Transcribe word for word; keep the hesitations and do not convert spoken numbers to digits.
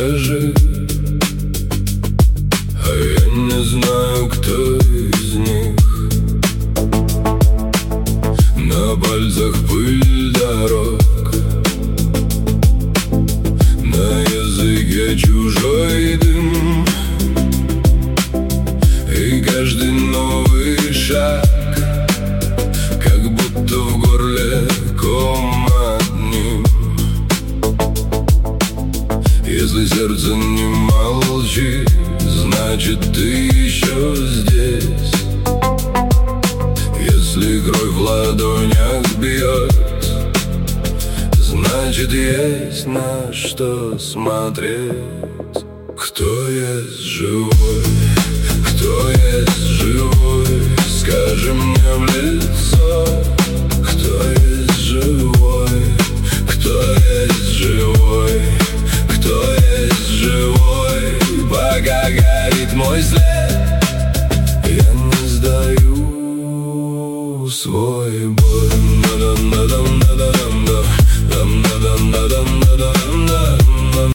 скажи, а я не знаю, кто из них. На пальцах пыль дорог, на языке чужой дым, и каждый новый шаг как будто в горле ком одним. Если сердце не молчит, значит ты еще здесь. Если кровь в ладонях бьет, значит есть на что смотреть. Кто есть живой? Кто есть живой? Скажи мне в лицо. Кто есть живой? Кто есть живой? Кто есть живой? Пока горит мой след, я не сдаю свой бой.